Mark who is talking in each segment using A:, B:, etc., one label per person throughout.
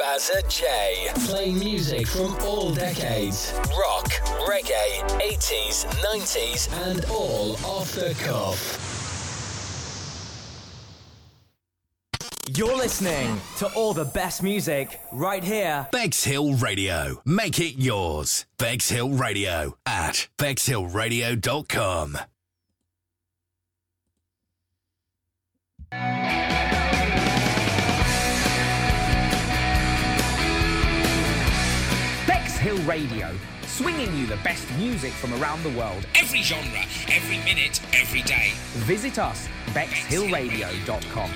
A: Bazza J. Playing music from all decades. Rock, reggae, 80s, 90s, and all off the cuff.
B: You're listening to all the best music right here.
C: Bexhill Radio. Make it yours. Bexhill Radio at bexhillradio.com.
D: Bexhill Radio, swinging you the best music from around the world.
E: Every genre, every minute, every day.
D: Visit us, bexhillradio.com.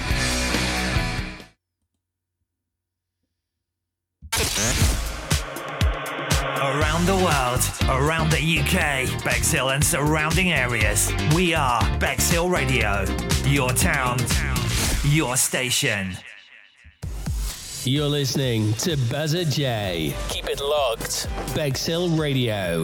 F: Around the world, around the UK, Bexhill and surrounding areas, we are Bexhill Radio. Your town, your station.
A: You're listening to Bazza J. Keep it locked. Bexhill Radio.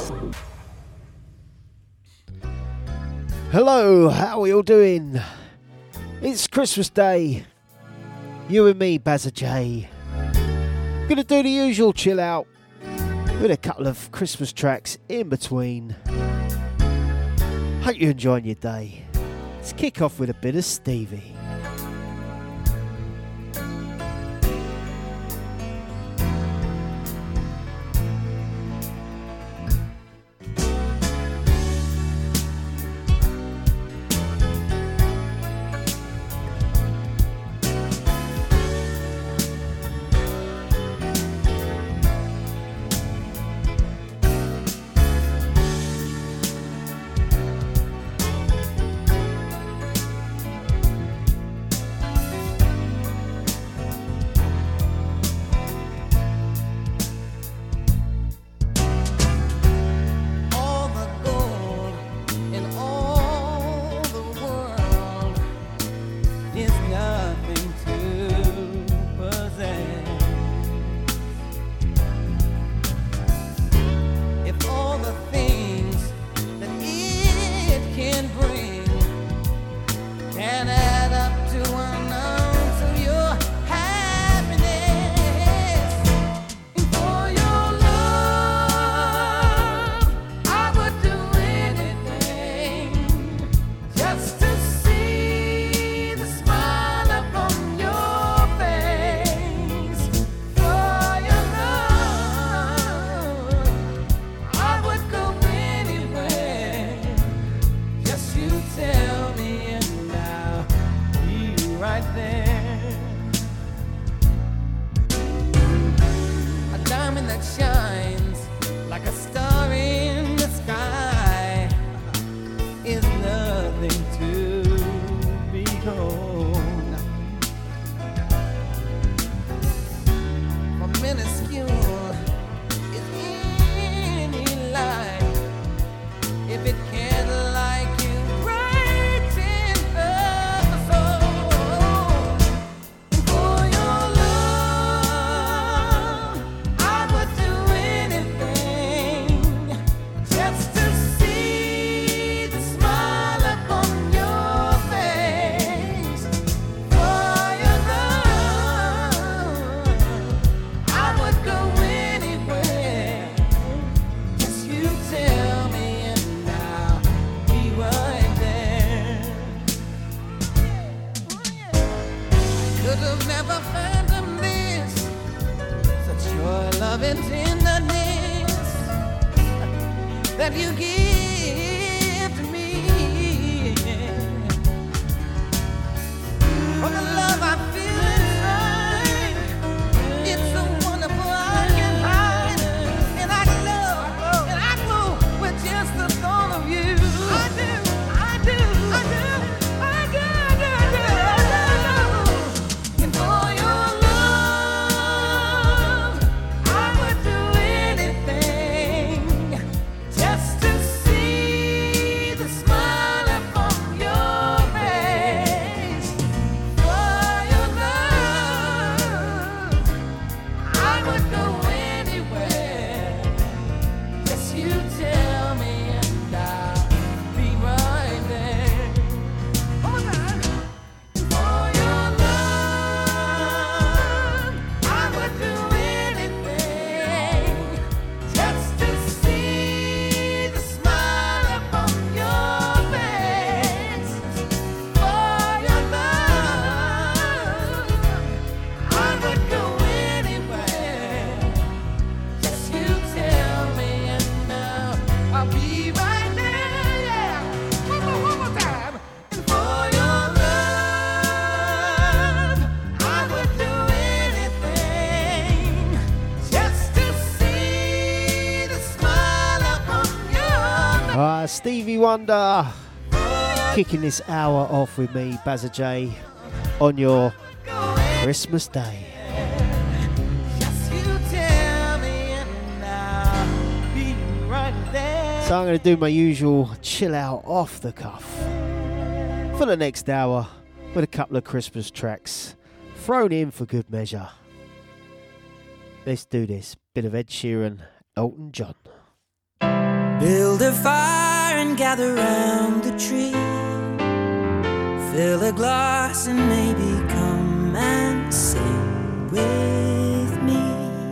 G: Hello, how are you all doing? It's Christmas Day. You and me, Bazza J. Gonna do the usual chill out with a couple of Christmas tracks in between. Hope you're enjoying your day. Let's kick off with a bit of Stevie.
H: Just to see
G: Stevie Wonder. Kicking this hour off with me, Bazza J, on your Christmas Day. So I'm going to do my usual chill out off the cuff for the next hour with a couple of Christmas tracks thrown in for good measure. Let's do this. Bit of Ed Sheeran, Elton John.
H: Build a fire and gather round the tree. Fill a glass and maybe come and sing with me.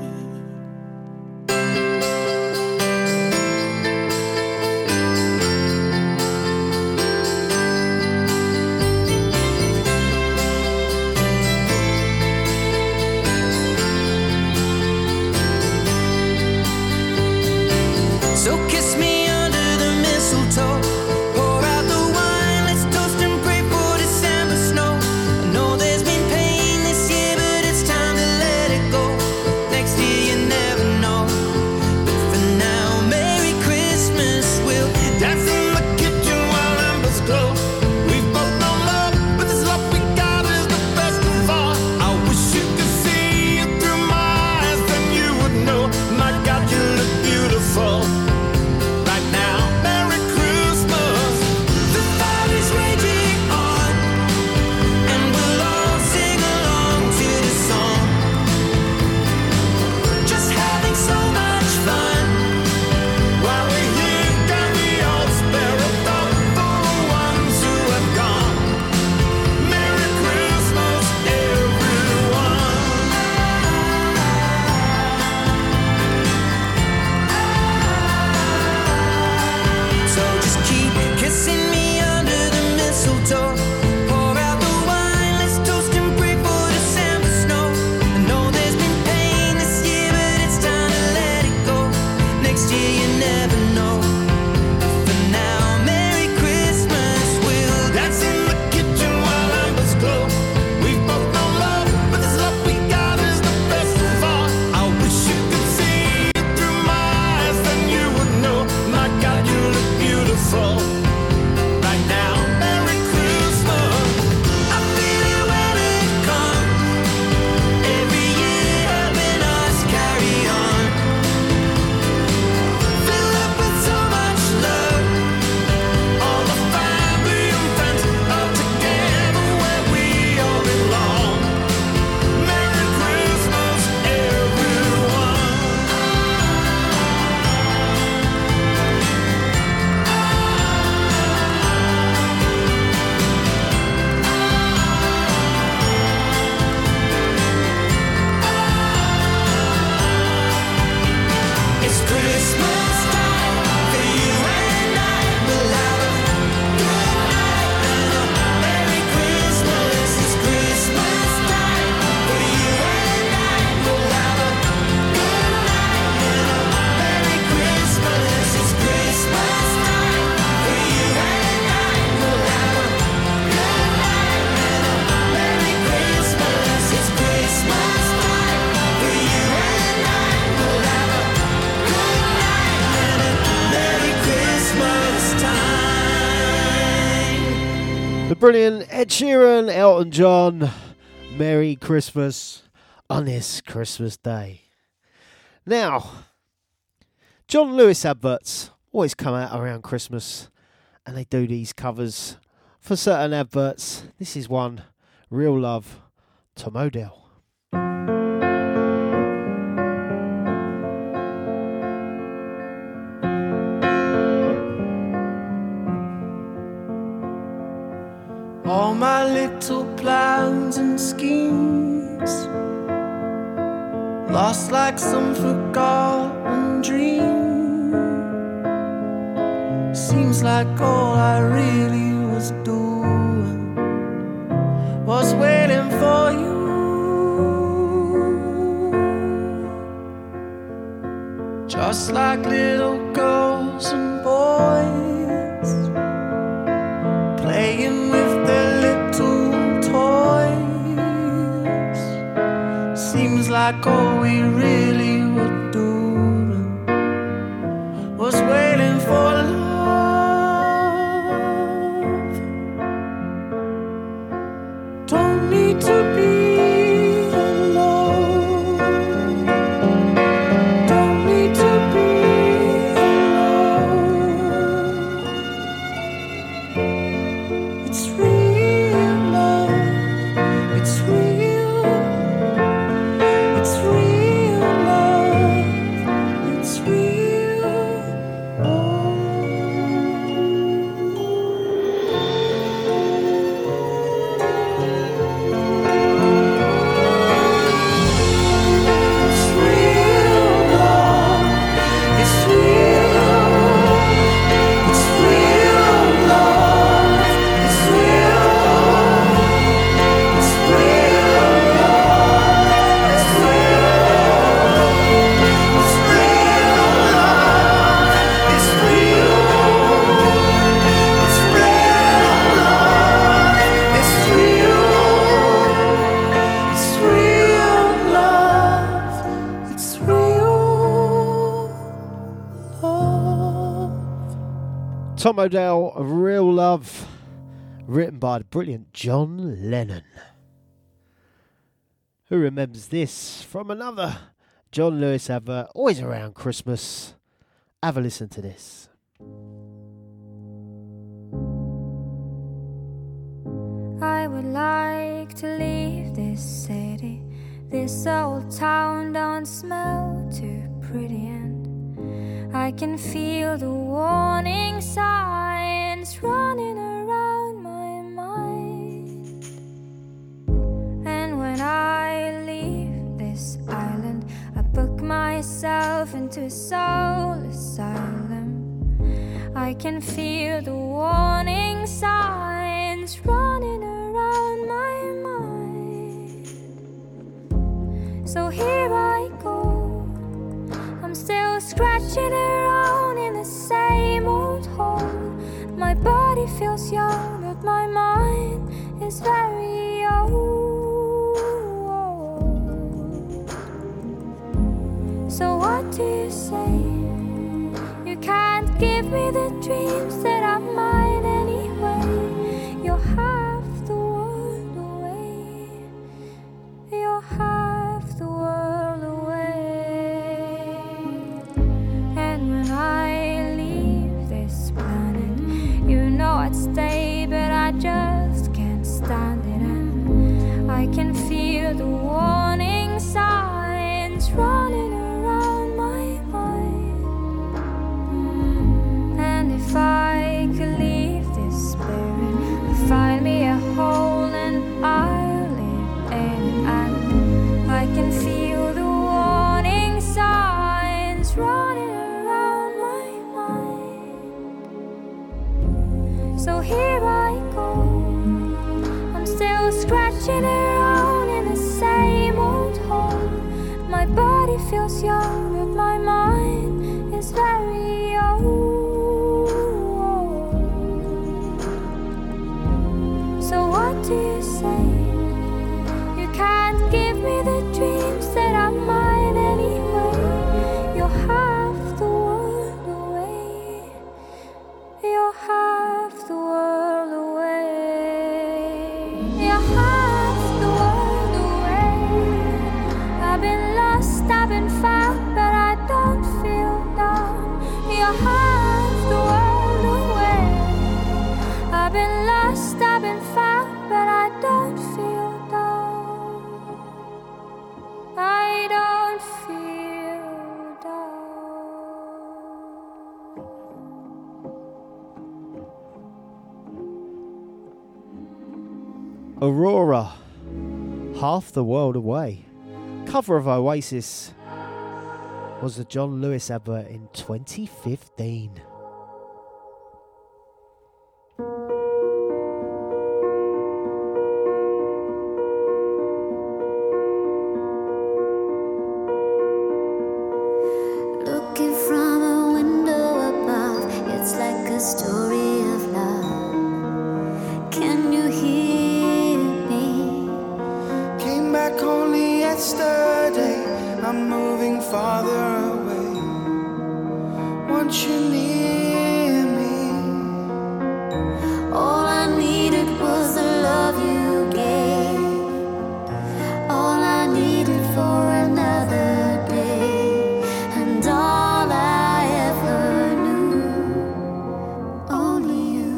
H: So kiss me under the mistletoe. Pour out the wine, let's toast and pray for December snow. I know there's been pain this year, but it's time to let it go. Next year you never know. But for now, Merry Christmas. We'll dance in the kitchen while embers glow. We've both known love, but this love we got is the best of all. I wish you could see it through my eyes, then you would know. My God, you look beautiful.
G: Brilliant. Ed Sheeran, Elton John, Merry Christmas on this Christmas Day. Now, John Lewis adverts always come out around Christmas and they do these covers for certain adverts. This is one, Real Love, Tom Odell.
H: All my little plans and schemes lost like some forgotten dream. Seems like all I really was doing was waiting for you. Just like little girls and boys playing with their little toys. Seems like all we really were doing was waiting for love.
G: Tom Odell, Real Love, written by the brilliant John Lennon. Who remembers this from another John Lewis advert, always around Christmas? Have a listen to this.
I: I would like to leave this city. This old town don't smell too pretty, and I can feel the warning signs running around my mind. And when I leave this island, I book myself into a soul asylum. I can feel the warning signs running around my mind. So here I go, I'm still scratching around in the same old hole. My body feels young, but my mind is very old. So what do you say? You can't give me the dreams that are mine anyway. You're half the world away. You're half the world away. And when I leave this planet, you know I'd stay, but I just can't stand it. And I can feel the warning signs running around my mind. And if I could leave this spirit, find me a hole and I'll live in it. And I can feel the warning signs running around my mind. So here I go, I'm still scratching around in the same old hole. My body feels young, but my mind is very old. So what do you say? You can't give me the dreams that are mine anyway. You're half the world away. You're half the world away. You're half the world away. I've been lost, I've been found, but I don't feel down. You're half the world away. I've been lost, I've been found, but I don't feel down. I don't feel down.
G: Aurora, Half the World Away. Cover of Oasis was the John Lewis advert in 2015.
J: Looking from a window above, it's like a story of love. Can you hear me?
H: Came back only yesterday. I'm moving farther away. Want you near me.
J: All I needed was the love you gave. All I needed for another day. And all I ever knew, only you.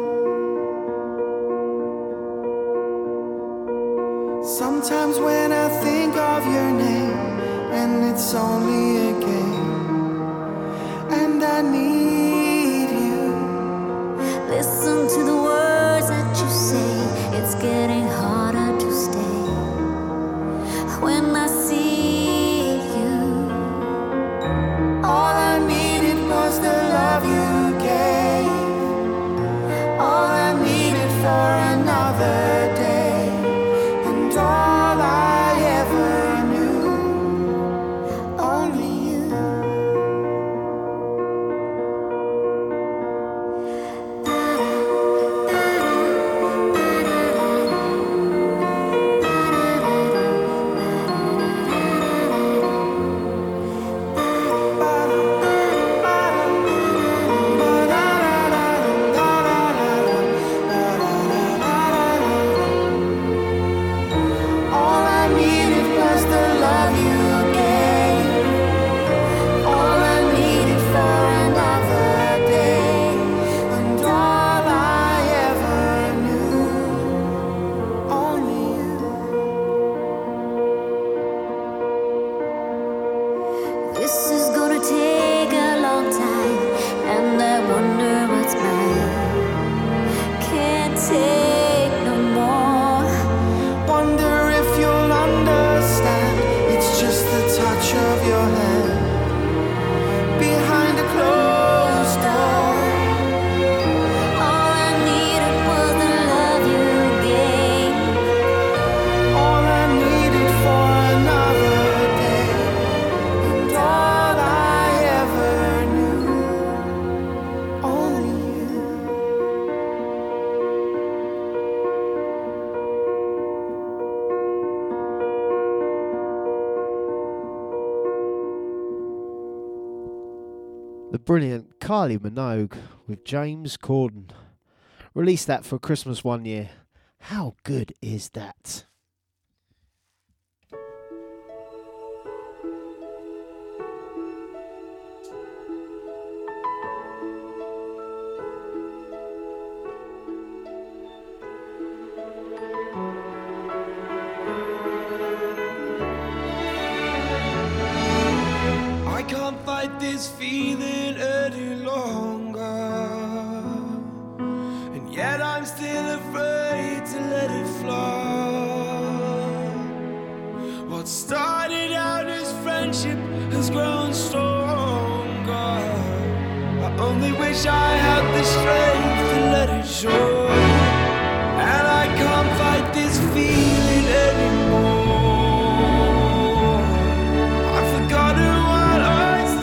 H: Sometimes when I think of your name, and it's only a game, and I need you.
J: Listen to the words that you say. It's getting harder to stay. When I see you,
H: all I needed was the love you gave. All I needed for another day, and all I ever knew, only you.
J: Da-da.
G: The brilliant Kylie Minogue with James Corden. Released that for Christmas one year. How good is that?
K: This feeling any longer, and yet I'm still afraid to let it flow. What started out as friendship has grown stronger. I only wish I had the strength to let it show, and I can't fight this feeling anymore. I've forgotten what I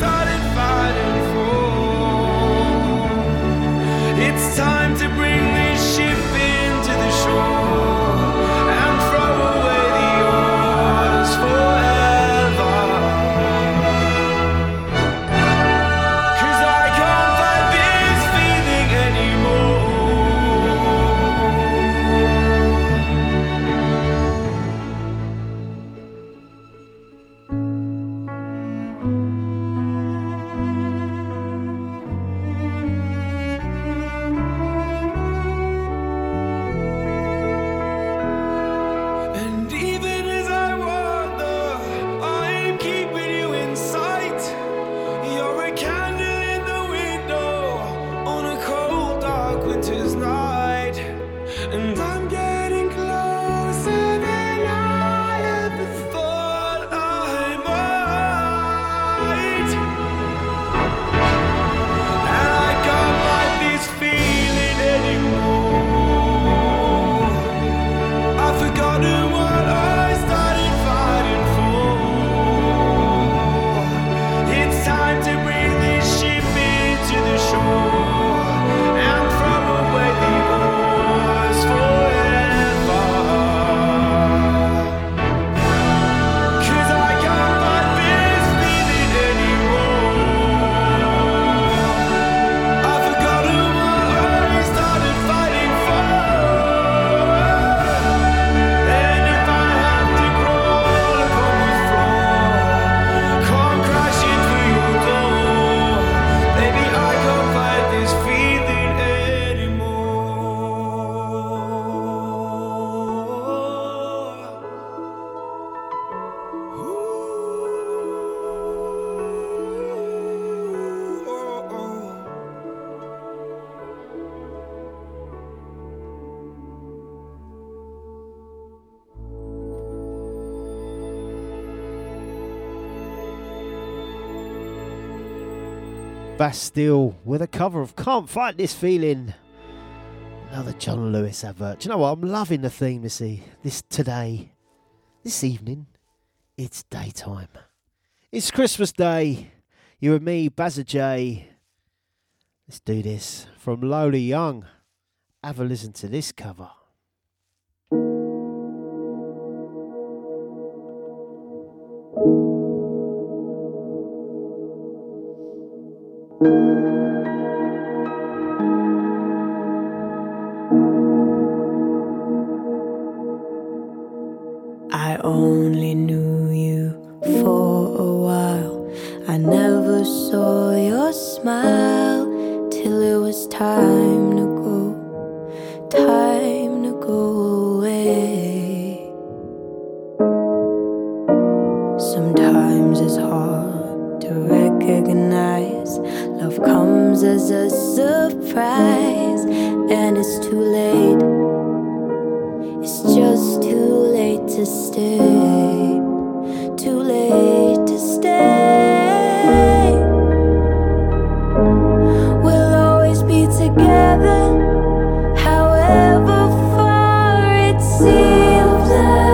K: it's time to bring this ship into the shore and throw away the oars forever. 'Cause I can't fight this feeling
G: Bastille with a cover of Can't Fight This Feeling. Another John Lewis advert. Do you know what? I'm loving the theme this evening. It's daytime. It's Christmas Day. You and me, Bazza J. Let's do this. From Lola Young. Have a listen to this cover.
L: I only knew you for a while. I never saw your smile till it was time to go away. Sometimes it's hard to recognize love comes as a surprise, and it's too late. It's just too late to stay. Too late to stay. We'll always be together, however far it seems.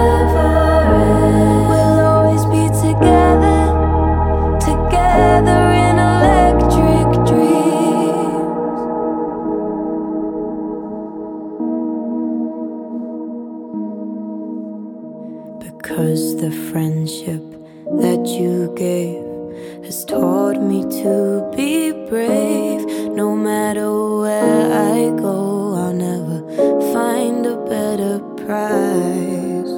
L: We'll always be together, together in electric dreams. Because the friendship that you gave has taught me to be brave. No matter where I go, I'll never find a better prize.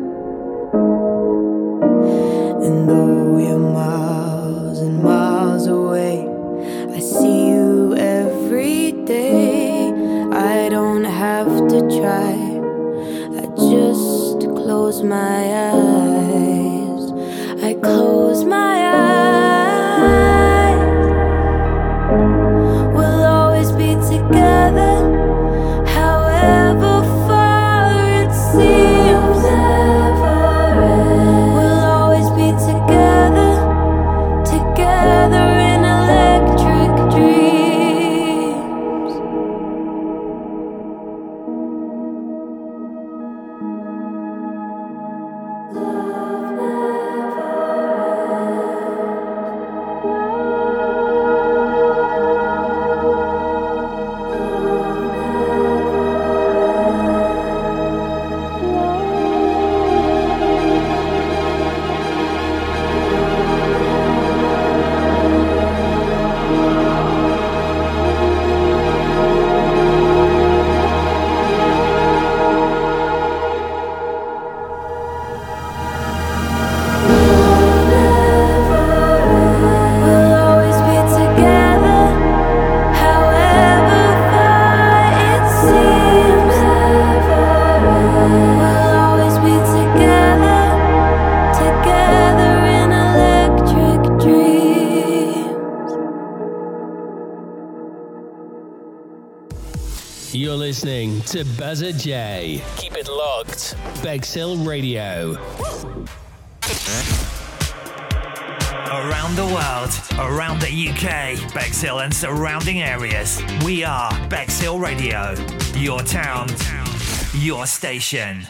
L: And though you're miles and miles away, I see you every day. I don't have to try, I just close my eyes. I close my eyes. We'll always be together, however far it seems. We'll always be together, together in electric dreams.
A: You're listening to Buzzer J. Keep it locked. Bexhill Radio.
F: Around the world, around the UK, Bexhill and surrounding areas, we are Bexhill Radio. Your town, your station.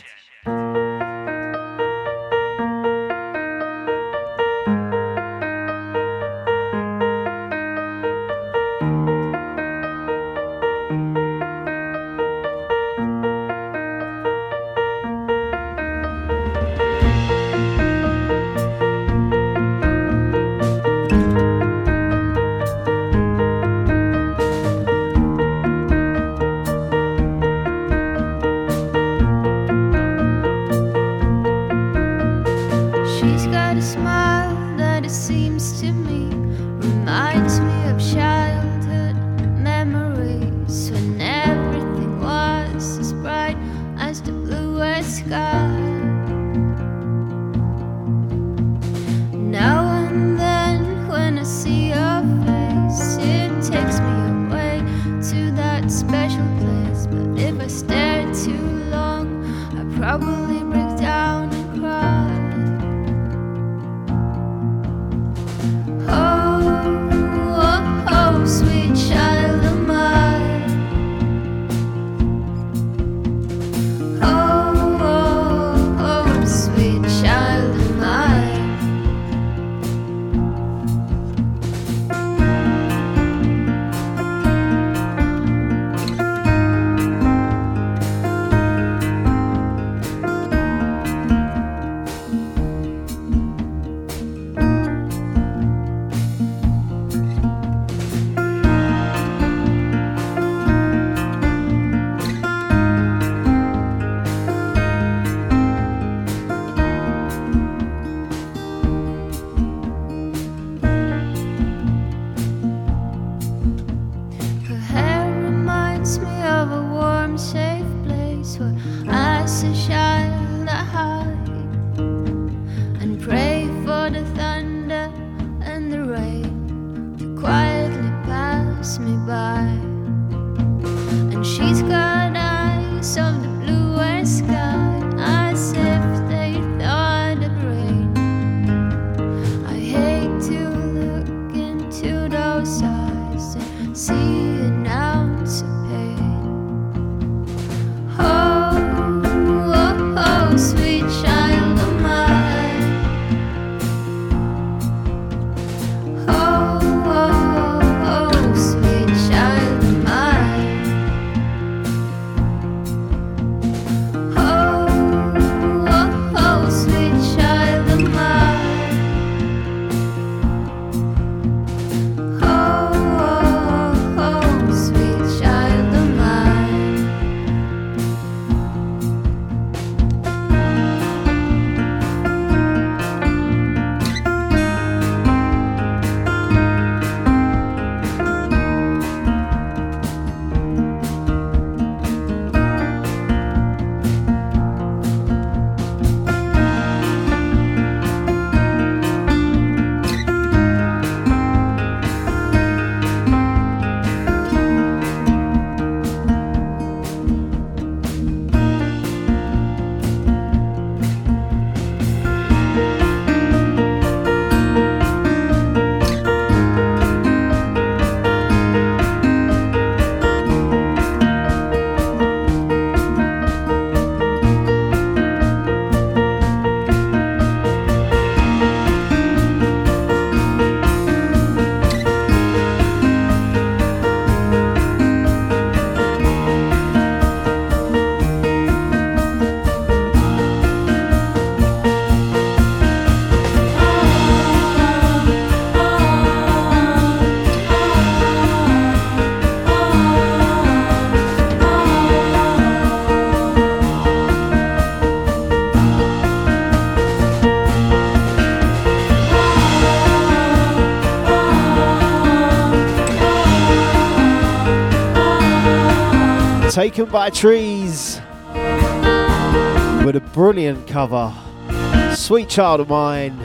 G: Taken by Trees with a brilliant cover, Sweet Child of Mine,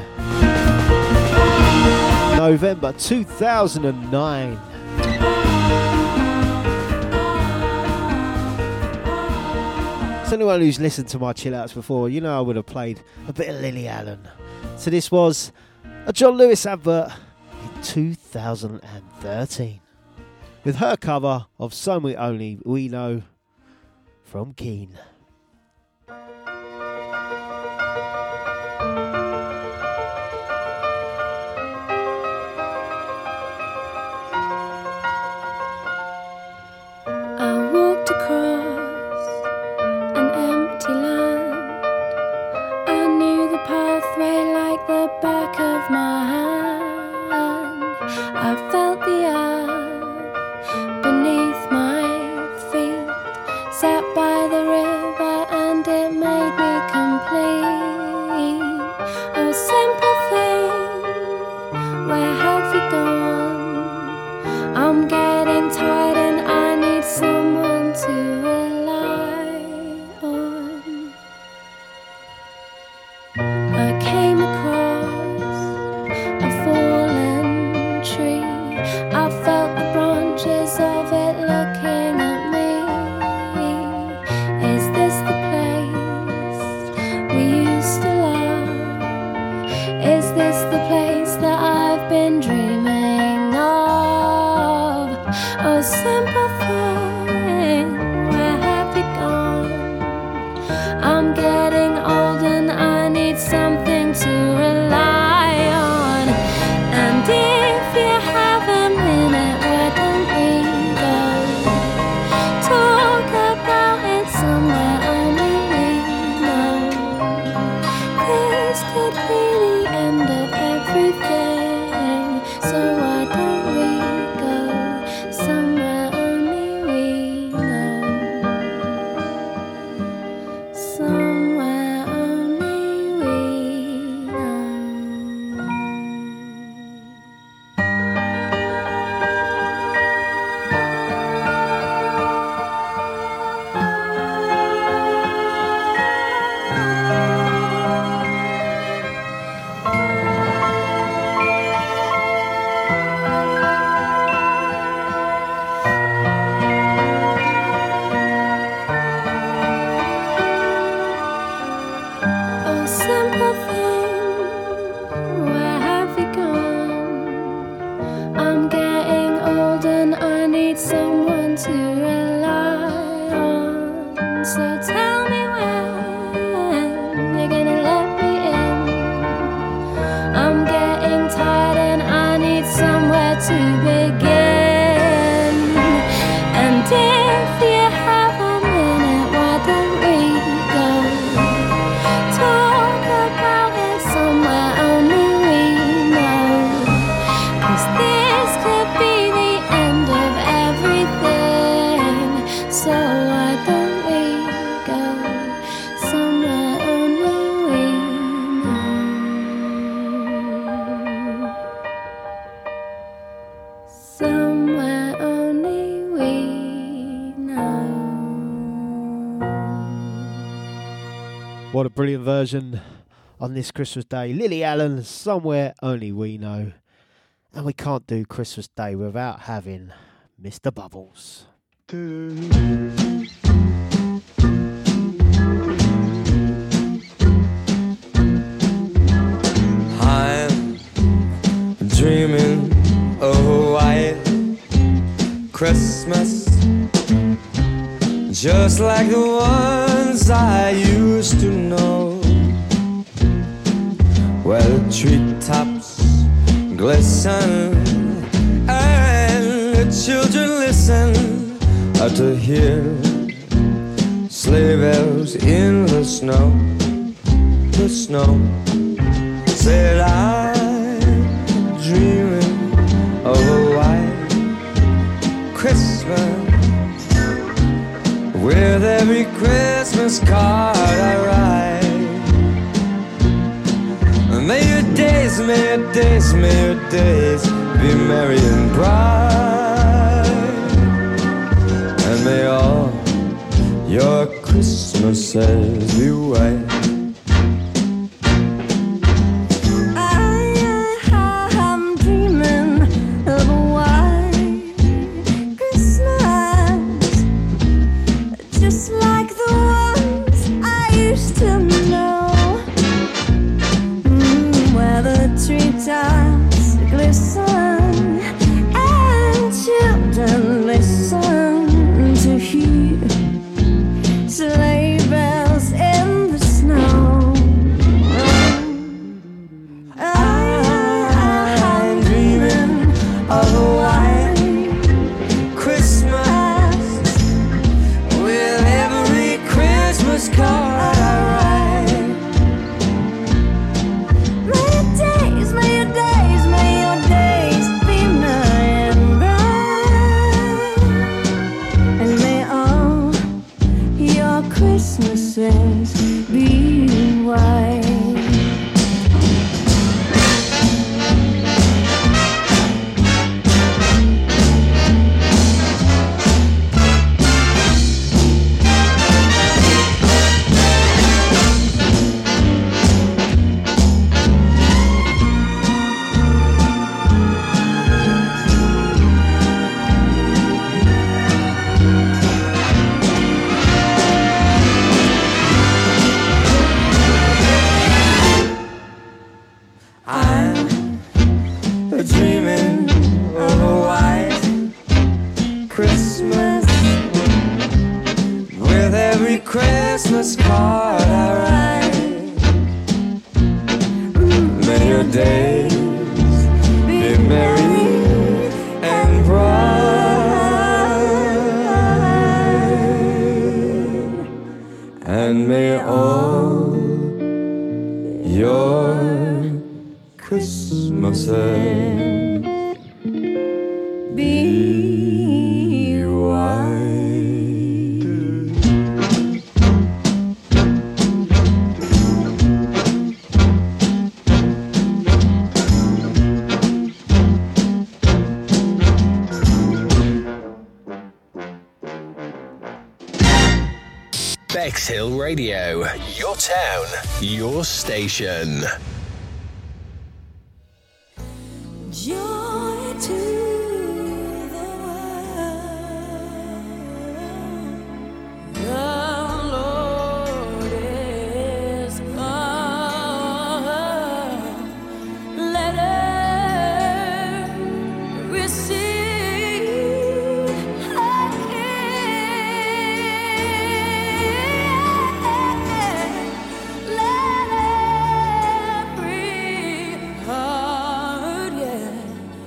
G: November 2009. So anyone who's listened to my chill outs before, you know I would have played a bit of Lily Allen. So this was a John Lewis advert in 2013 with her cover of Somewhere Only We Know from Keane.
L: I walked across an empty land. I knew the pathway like the back of my hand. I felt the earth beneath my feet, sat by the river and it made me complete. Oh, simple thing, where have you gone? I'm getting tired and I need someone to rely on. I came across a fallen tree. I felt the branches of it looking at me. Is this the place we used to love? Is this the place that I've been dreaming of? Oh, simple thing, where have you gone? I'm getting old and I need something to rely on. And if you have a minute, why don't we go talk about it somewhere only we know? This could be the end of everything, so why don't we go somewhere only we know? Somewhere only we know. Oh, simple thing, where have you gone? I'm getting old and I need someone to rely on. So tell me when you're gonna let me in. I'm getting tired and I need somewhere to begin. And if you have a minute, why don't we go talk about it somewhere only we know? 'Cause this could be the end of everything, so why don't we go somewhere only we know? Somewhere only we know.
G: What a brilliant version on this Christmas Day. Lily Allen, Somewhere Only We Know. And we can't do Christmas Day without having Mr. Bubbles.
M: I'm dreaming of a white Christmas, just like the ones I used to know, where the treetops glisten and the children listen to hear sleigh bells in the snow. The snow said I'm dreaming of a white Christmas, with every Christmas card I write. May your days, may your days, may your days be merry and bright, and may all your Christmases be white.
H: I'm dreaming of a white Christmas, just like the ones I used to know, where the treetops glisten and children listen to hear sleigh bells in the snow. I'm dreaming of a white Christmas with every Christmas card I write. May your days be merry and bright, and may all your Christmases be white. I'm dreaming of a white Christmas with every Christmas card I write. May your days be merry and bright, and may all your Christmases be white.
A: Bexhill Radio, your town, your station.
H: Joy to the world, the Lord is come. Let earth receive a King. Let every heart,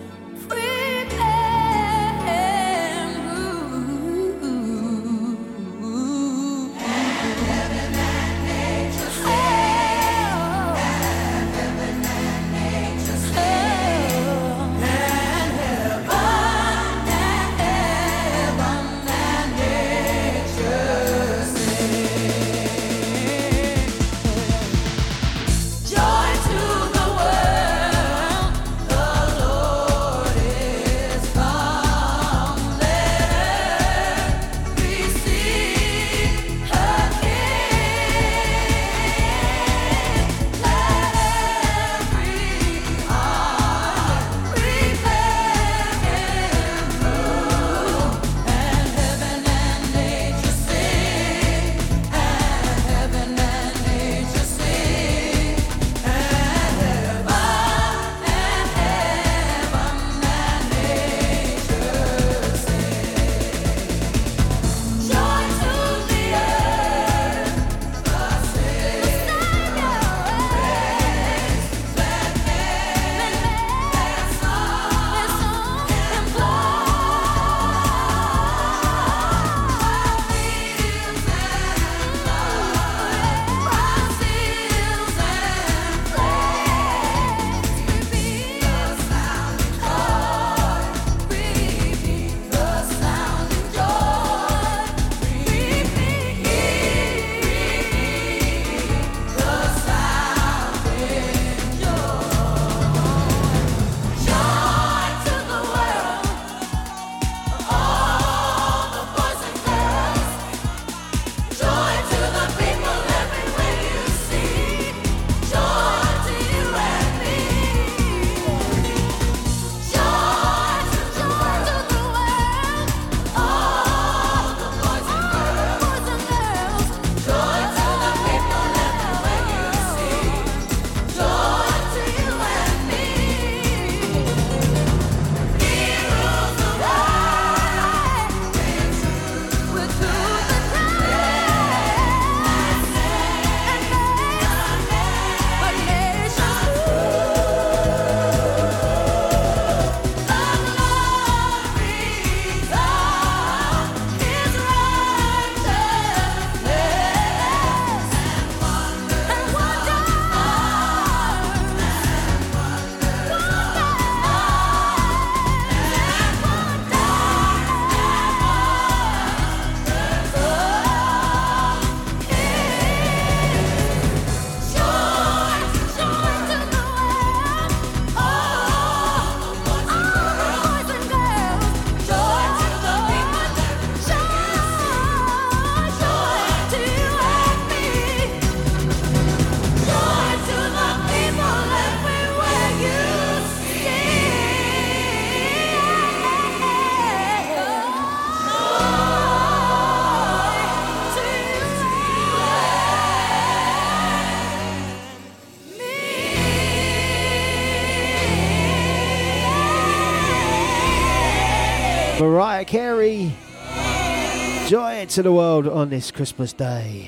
G: Mariah Carey. Joy to the world on this Christmas day.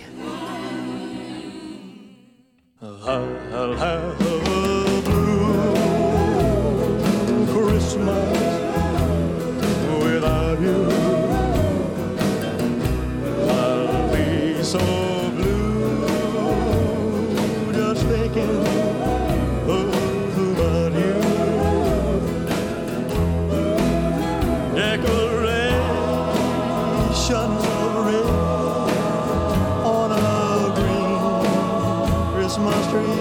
N: I'll have a blue Christmas without you. I'll be so blue just thinking about you. Decorations of red on a green Christmas tree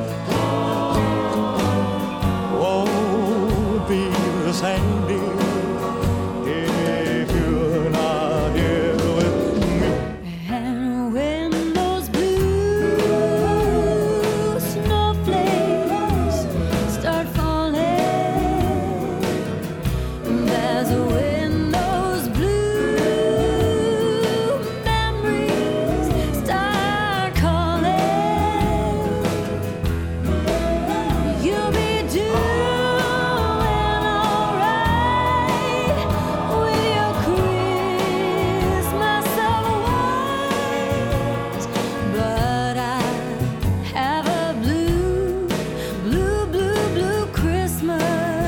N: won't be the same, dear, if you're not here with me.
J: And when those blue snowflakes start falling, there's a wind, those blue memories start calling. You'll be doing alright with your Christmas of white, but I have a blue, blue, blue, blue Christmas.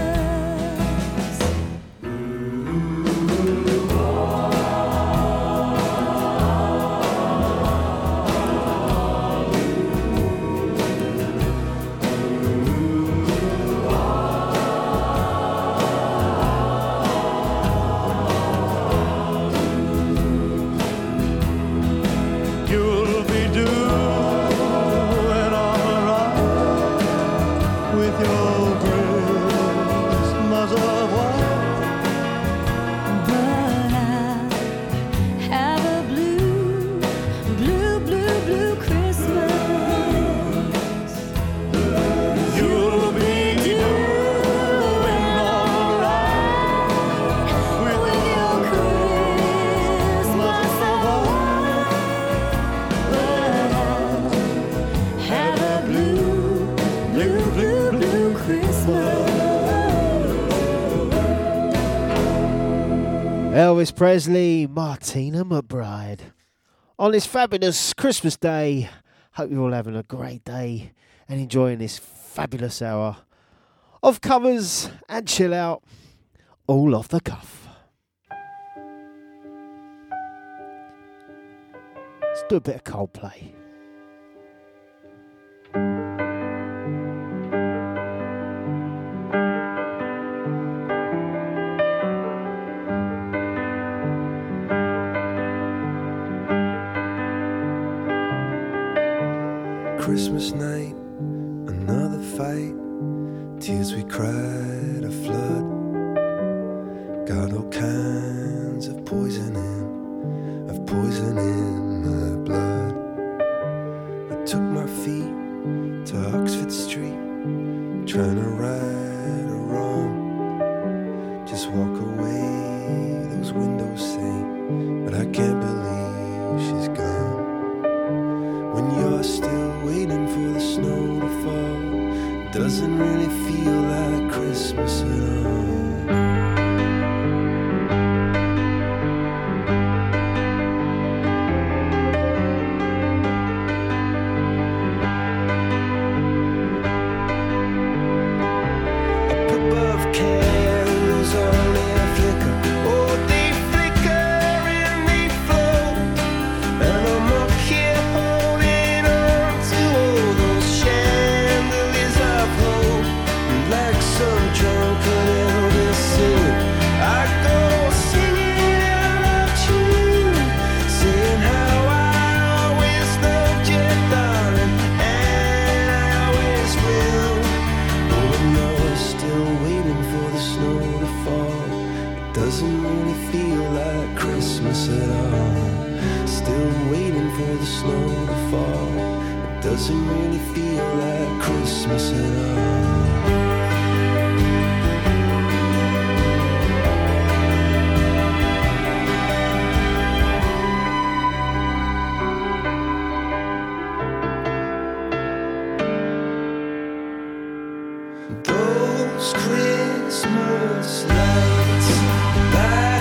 N: You'll be doing alright with your Christmas of white,
J: But I have a blue, blue, blue, blue Christmas.
N: you'll be doing alright with your
J: Christmas of white, but I have a blue, blue, blue, blue Christmas.
G: Elvis Presley, Martina McBride. On this fabulous Christmas day, hope you're all having a great day and enjoying this fabulous hour of covers and chill out, all off the cuff. Let's do a bit of Coldplay.
M: Christmas night, another fight. Tears we cried, a flood. Got all kinds of poison in my blood. I took my feet to Oxford Street, trying to right a wrong. Just walk away, those windows say, but I can't believe she's gone. When you're still waiting for the snow to fall, it doesn't really feel like Christmas at all. Up above, candles only flicker. Oh, they flicker and they float, and I'm up here holding on to all those chandeliers of hope. And like some drunken Elvis singing, I go singing out of tune, saying how I always loved you, darling, and I always will. But when you're still waiting for the snow to fall, it doesn't really feel like Christmas at all. Still waiting for the snow to fall, it doesn't really feel like Christmas at all. Those Christmas lights light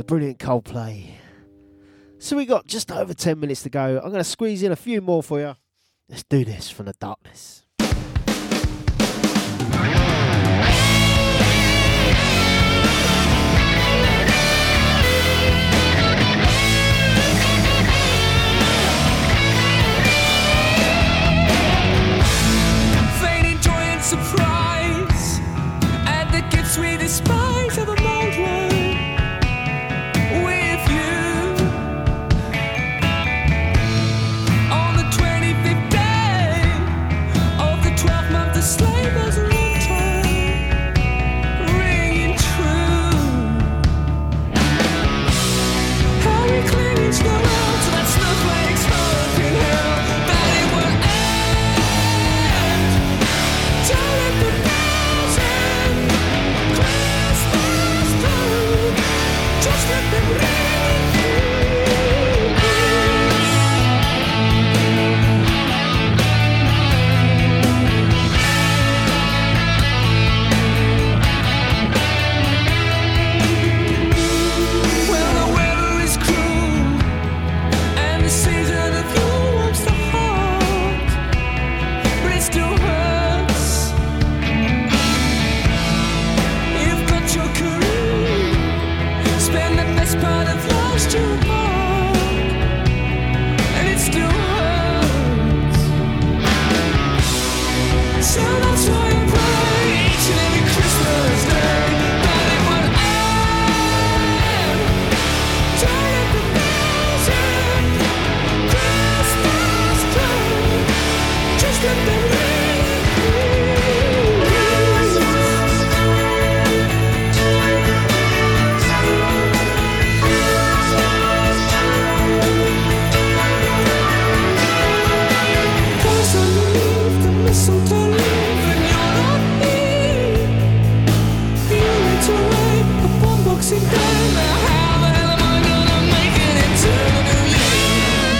G: brilliant Coldplay. So we got just over 10 minutes to go. I'm going to squeeze in a few more for you. Let's do this from the darkness.
K: Fading joy and surprise, and the gifts we despise of a moment with you. On the 25th day of the 12th month, the sleigh bells are on time, ringing true. How we cling each other out to that snowflake's hope in hell, that it will end. Don't let the bells end. Christmas come, just let them ring through. Well, the weather is cruel, and the season of you warms the heart, but it still hurts. You've got your career, spend the best part of last year apart, and it still hurts. So that's why I pray each and every Christmas day that it would end. Don't let the bells end. Christmas come, just let them ring through. Cause underneath the mistletoe leaf, and you're not here. You went away upon Boxing Day. Now how the hell am I gonna make it into the new year?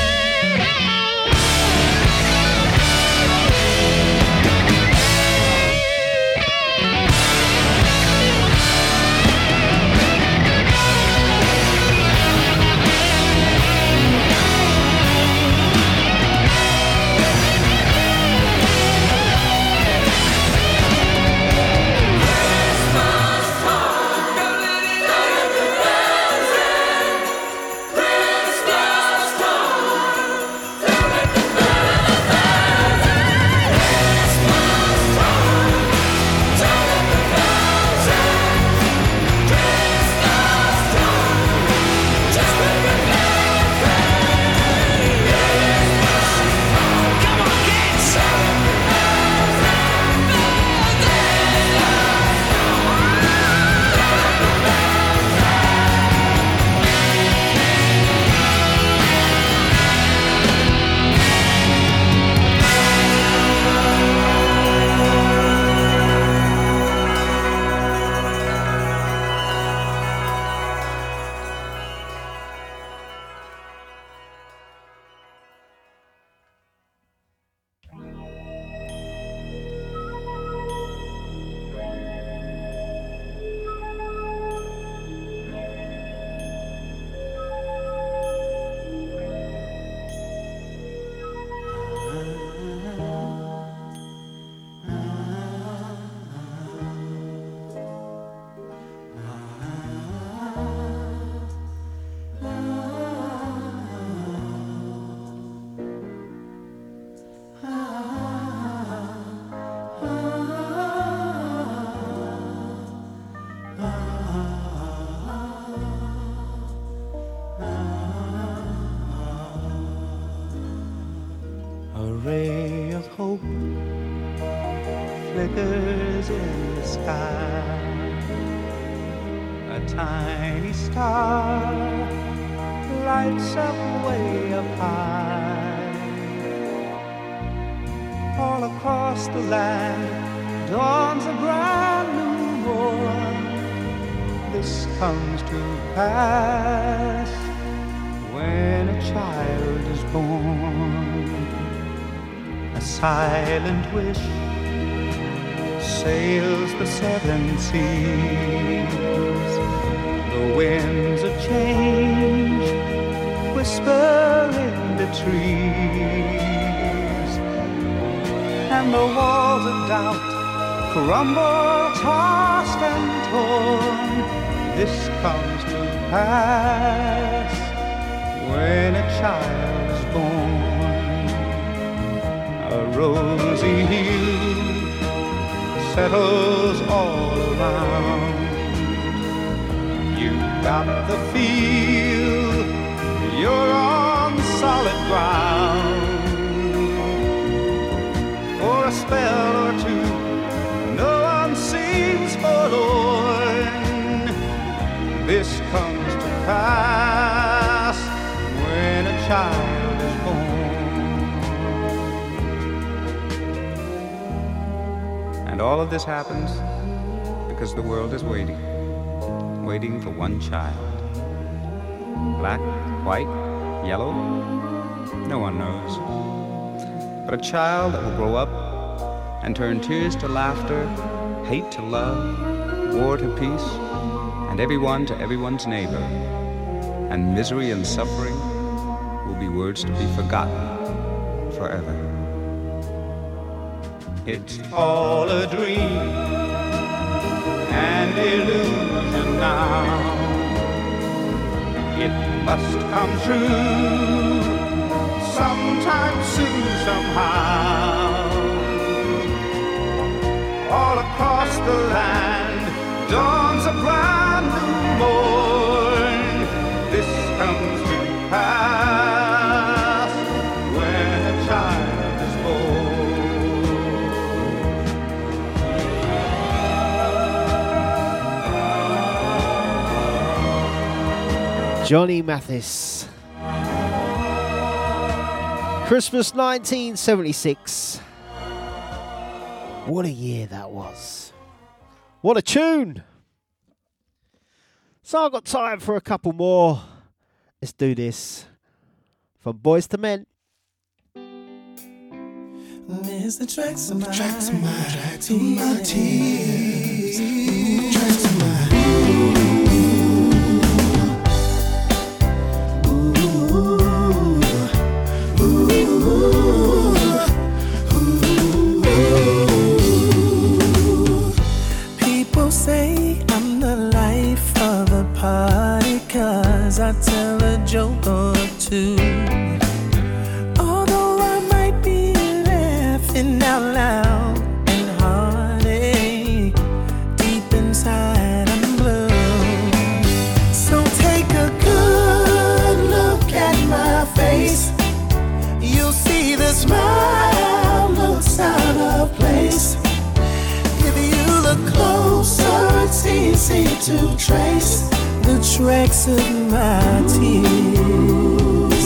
N: A ray of hope flickers in the sky. A tiny star lights up way up high. All across the land dawns a brand new morn. This comes to pass when a child is born. A silent wish sails the seven seas. The The winds of change whisper in the trees, and the walls of doubt crumble, tossed and torn. This comes to pass when a child is born. A rosy hue settles all around. You got the feel you're on solid ground. For a spell or two, no one seems forlorn. This comes to pass when a child is born. And all of this happens because the world is waiting for one child. Black, white, yellow, no one knows. But a child that will grow up and turn tears to laughter, hate to love, war to peace, and everyone to everyone's neighbor. And misery and suffering will be words to be forgotten forever. It's all a dream and illusion now. It must come true sometime soon, somehow. All across the land dawns a brand new morn. This comes to pass when a child is born.
G: Johnny Mathis. Christmas 1976. What a year that was. What a tune. So I've got time for a couple more. Let's do this. From Boys to Men.
K: There's the tracks of my tears. Tracks of my people say I'm the life of the party, 'cause I tell a joke or two. Although I might be laughing out loud and heartache, deep inside I'm blue. So take a good look at my face. You'll see the smile looks out of place. If you look closer, it's easy to trace the tracks of my tears.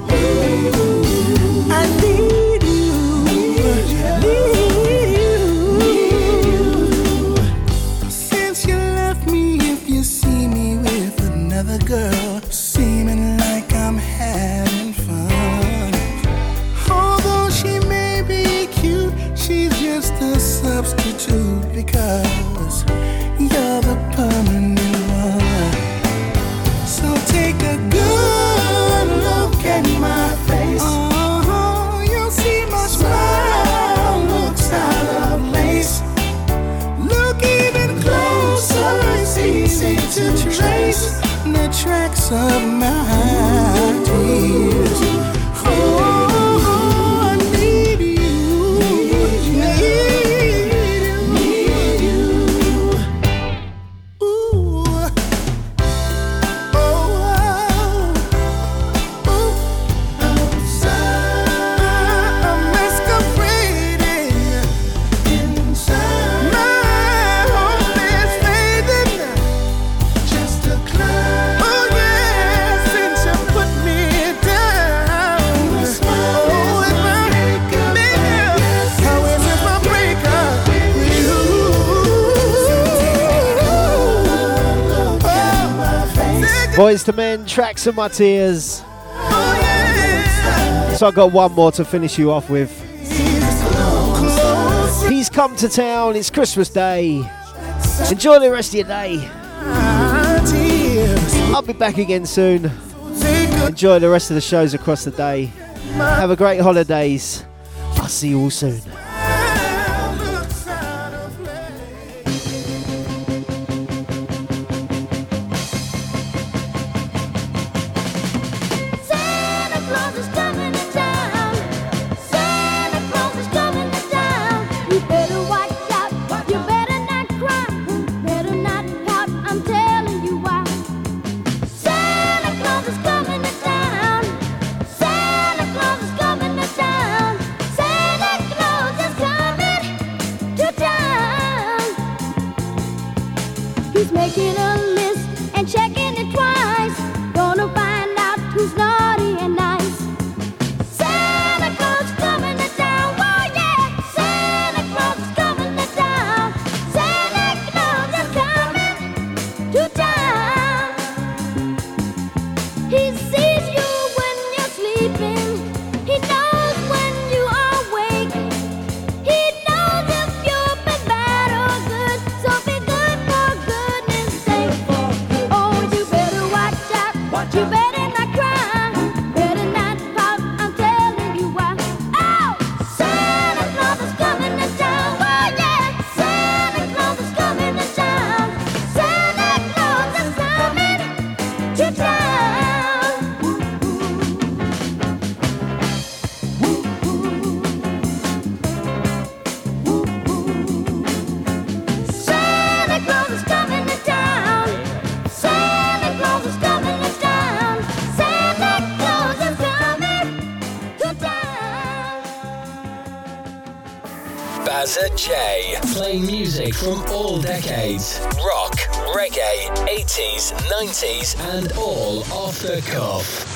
K: I need you, need you. Since you left me, if you see me with another girl, seeming like I'm having fun. Although she may be cute, she's just a substitute, because you're the permanent one. So take a good look at my face. You'll see my smile looks out of place. Look even closer, it's easy to trace the tracks of my tears. Oh, I need you, need you. Ooh, outside, I'm masquerading inside. My hope is fading, just a cloud. Oh yeah, since you put me down. Oh, it's my breakup. How is it my breakup with you?
G: Boys to Men, Tracks of My Tears. So I got one more to finish you off with. He's come to town, it's Christmas Day. Enjoy the rest of your day. I'll be back again soon. Enjoy the rest of the shows across the day. Have a great holidays. I'll see you all soon.
L: He's making a list and checking it twice. Gonna find out who's naughty and nice. Santa Claus coming to town. Oh yeah, Santa Claus is coming to town. Santa Claus is coming to town. He sees you when you're sleeping. He knows when you are awake. He knows if you've been bad or good. So be good for goodness sake. Oh, you better watch out. You better not cry. Better not pout. I'm telling you why. Oh, Santa Claus is coming to town. Oh yeah, Santa Claus is coming to town. Santa Claus is coming to town. Santa Claus is coming to town. Santa Claus is coming to town. Santa Claus is coming to town.
A: Bazza J, playing music from all decades. Rock, reggae, 80s, 90s, and all off the cuff.